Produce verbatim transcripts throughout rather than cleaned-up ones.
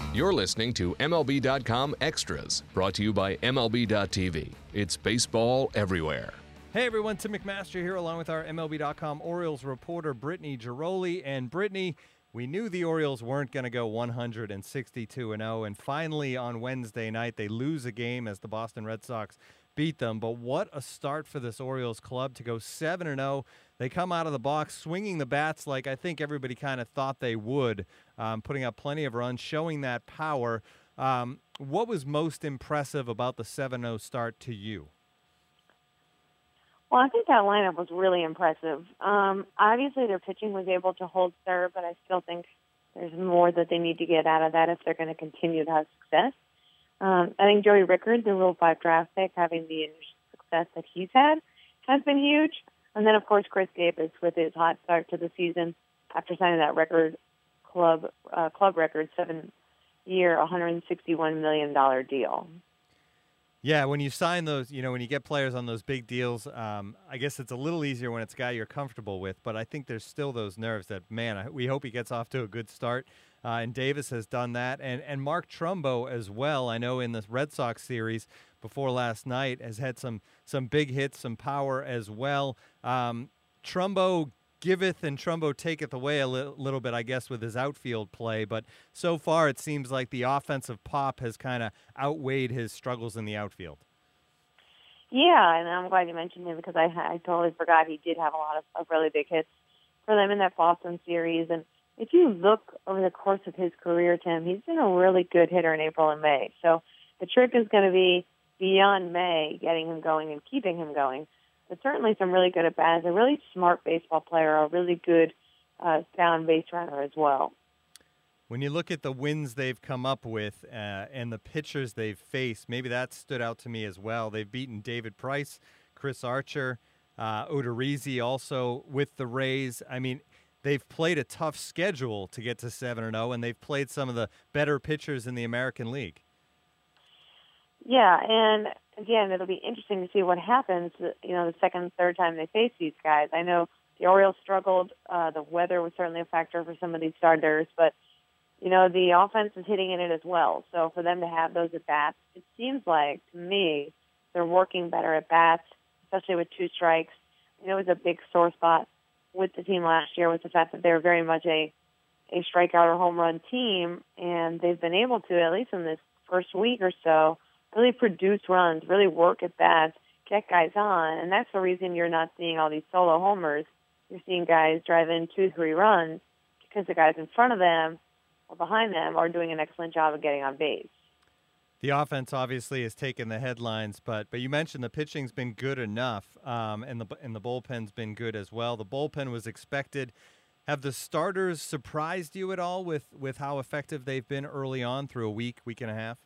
You're listening to M L B dot com Extras, brought to you by M L B dot T V. It's baseball everywhere. Hey everyone, Tim McMaster here along with our M L B dot com Orioles reporter Brittany Giroli. And Brittany, we knew the Orioles weren't going to go one hundred sixty-two and oh, and finally on Wednesday night they lose a game as the Boston Red Sox beat them. But what a start for this Orioles club to go seven and oh. They come out of the box swinging the bats like I think everybody kind of thought they would, um, putting up plenty of runs, showing that power. Um, what was most impressive about the seven oh start to you? Well, I think that lineup was really impressive. Um, obviously, their pitching was able to hold serve, but I still think there's more that they need to get out of that if they're going to continue to have success. Um, I think Joey Rickard, the Rule five draft pick, having the success that he's had, has been huge. And then, of course, Chris Davis with his hot start to the season after signing that record club uh, club record seven-year, one hundred sixty-one million dollars deal. Yeah, when you sign those, you know, when you get players on those big deals, um, I guess it's a little easier when it's a guy you're comfortable with. But I think there's still those nerves that, man, I, we hope he gets off to a good start. Uh, and Davis has done that. And, and Mark Trumbo as well, I know in the Red Sox series before last night, has had some some big hits, some power as well. Um, Trumbo giveth and Trumbo taketh away a li- little bit, I guess, with his outfield play. But so far it seems like the offensive pop has kind of outweighed his struggles in the outfield. Yeah, and I'm glad you mentioned him because I, I totally forgot he did have a lot of, of really big hits for them in that Boston series. And if you look over the course of his career, Tim, he's been a really good hitter in April and May. So the trick is going to be beyond May, getting him going and keeping him going. But certainly some really good at-bats, a really smart baseball player, a really good uh, down base runner as well. When you look at the wins they've come up with uh, and the pitchers they've faced, maybe that stood out to me as well. They've beaten David Price, Chris Archer, uh, Odorizzi also with the Rays. I mean, they've played a tough schedule to get to seven and oh, and they've played some of the better pitchers in the American League. Yeah, and again, it'll be interesting to see what happens, you know, the second and third time they face these guys. I know the Orioles struggled. Uh, the weather was certainly a factor for some of these starters, but, you know, the offense is hitting in it as well. So for them to have those at-bats, it seems like, to me, they're working better at-bats, especially with two strikes. You know, it was a big sore spot with the team last year was the fact that they were very much a, a strikeout or home run team, and they've been able to, at least in this first week or so, really produce runs, really work at bats, get guys on, and that's the reason you're not seeing all these solo homers. You're seeing guys drive in two, three runs because the guys in front of them or behind them are doing an excellent job of getting on base. The offense obviously has taken the headlines, but but you mentioned the pitching's been good enough, um, and the and the bullpen's been good as well. The bullpen was expected. Have the starters surprised you at all with, with how effective they've been early on through a week, week and a half?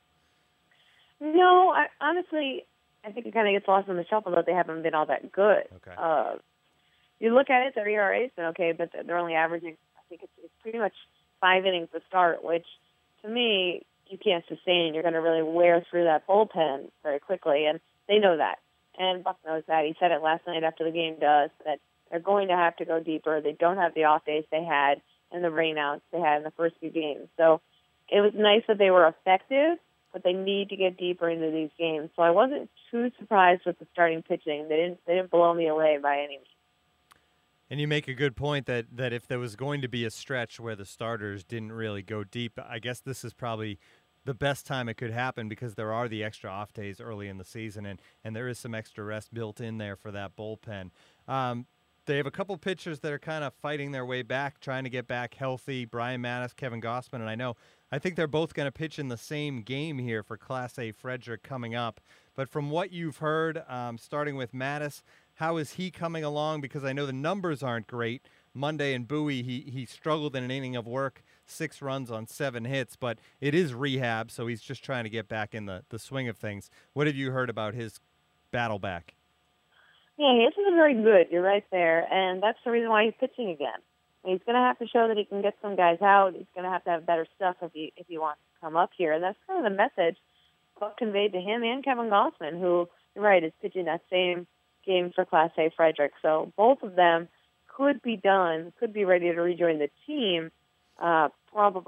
No, I, honestly, I think it kind of gets lost in the shuffle that they haven't been all that good. Okay. Uh, you look at it, their E R A's been okay, but they're only averaging, I think it's, it's pretty much five innings to start, which to me, you can't sustain. You're going to really wear through that bullpen very quickly, and they know that. And Buck knows that. He said it last night after the game to us, that they're going to have to go deeper. They don't have the off days they had and the rainouts they had in the first few games. So it was nice that they were effective, but they need to get deeper into these games. So I wasn't too surprised with the starting pitching. They didn't they didn't blow me away by any means. And you make a good point that, that if there was going to be a stretch where the starters didn't really go deep, I guess this is probably the best time it could happen because there are the extra off days early in the season, and, and there is some extra rest built in there for that bullpen. Um, they have a couple pitchers that are kind of fighting their way back, trying to get back healthy, Brian Mattis, Kevin Gausman, and I know I think they're both going to pitch in the same game here for Class A Frederick coming up. But from what you've heard, um, starting with Mattis, how is he coming along? Because I know the numbers aren't great. Monday in Bowie, he, he struggled in an inning of work, six runs on seven hits, but it is rehab, so he's just trying to get back in the, the swing of things. What have you heard about his battle back? Yeah, his is very good. You're right there, and that's the reason why he's pitching again. He's going to have to show that he can get some guys out. He's going to have to have better stuff if he if he wants to come up here, and that's kind of the message Buck conveyed to him and Kevin Gausman, who, you're right, is pitching that same game for Class A Frederick. So both of them could be done, could be ready to rejoin the team uh, probably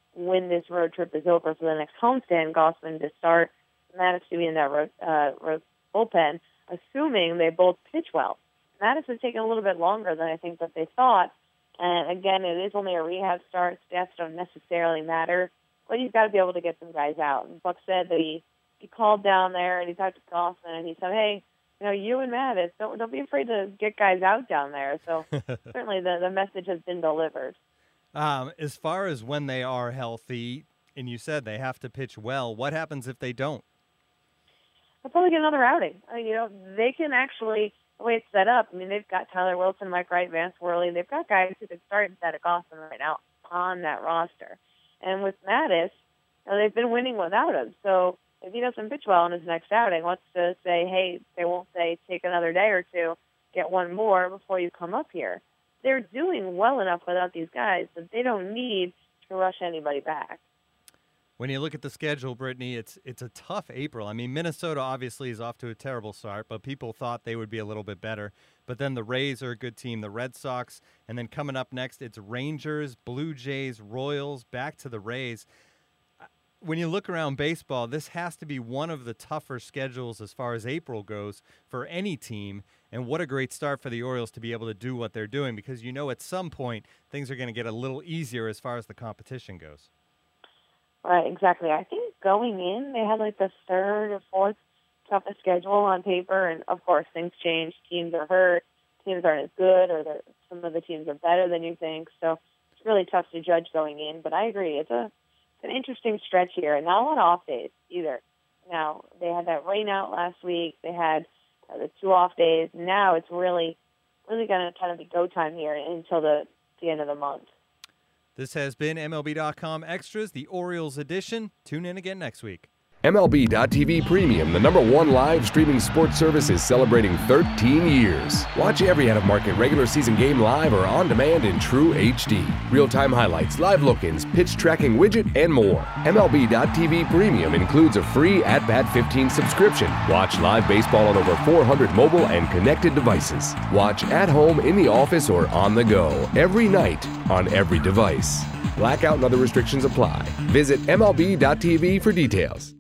when this road trip is over for the next homestand, Gausman to start, Mattis to be in that road, uh, road bullpen, assuming they both pitch well. Mattis has taken a little bit longer than I think that they thought. And again, it is only a rehab start. Stats don't necessarily matter, but you've got to be able to get some guys out. And Buck said that he, he called down there and he talked to Gausman and he said, hey, you know, you and Mattis, don't, don't be afraid to get guys out down there. So certainly the, the message has been delivered. Um, as far as when they are healthy, and you said they have to pitch well, what happens if they don't? They'll probably get another outing. I mean, you know, they can actually, the way it's set up, I mean, they've got Tyler Wilson, Mike Wright, Vance Worley. They've got guys who could start instead of Gausman right now on that roster. And with Mattis, you know, they've been winning without him. So if he doesn't pitch well in his next outing, let's just say, hey, they won't say take another day or two, get one more before you come up here. They're doing well enough without these guys that they don't need to rush anybody back. When you look at the schedule, Brittany, it's it's a tough April. I mean, Minnesota obviously is off to a terrible start, but people thought they would be a little bit better. But then the Rays are a good team, the Red Sox, and then coming up next, it's Rangers, Blue Jays, Royals, back to the Rays. When you look around baseball, this has to be one of the tougher schedules as far as April goes for any team. And what a great start for the Orioles to be able to do what they're doing, because you know at some point things are going to get a little easier as far as the competition goes. Right, exactly. I think going in, they had like the third or fourth toughest schedule on paper, and of course things change. Teams are hurt, teams aren't as good, or some of the teams are better than you think. So it's really tough to judge going in. But I agree, it's a it's an interesting stretch here, and not a lot of off days either. Now they had that rain out last week. They had uh, the two off days. Now it's really, really going to kind of be go time here until the the end of the month. This has been M L B dot com Extras, the Orioles edition. Tune in again next week. M L B dot T V Premium, the number one live streaming sports service, is celebrating thirteen years. Watch every out-of-market regular season game live or on demand in true H D. Real-time highlights, live look-ins, pitch tracking widget, and more. M L B dot T V Premium includes a free At Bat fifteen subscription. Watch live baseball on over four hundred mobile and connected devices. Watch at home, in the office, or on the go every night on every device. Blackout and other restrictions apply. Visit M L B dot T V for details.